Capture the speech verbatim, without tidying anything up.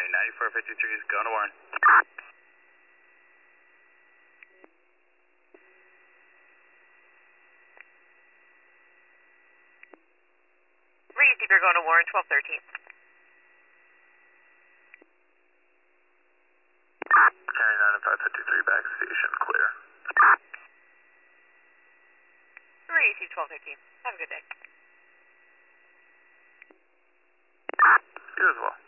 County, ninety-four fifty-three is going to Warren. Receiver going to Warren, twelve thirteen. County ninety-five fifty-three, back station, clear. Receive twelve thirteen. Have a good day. You as well.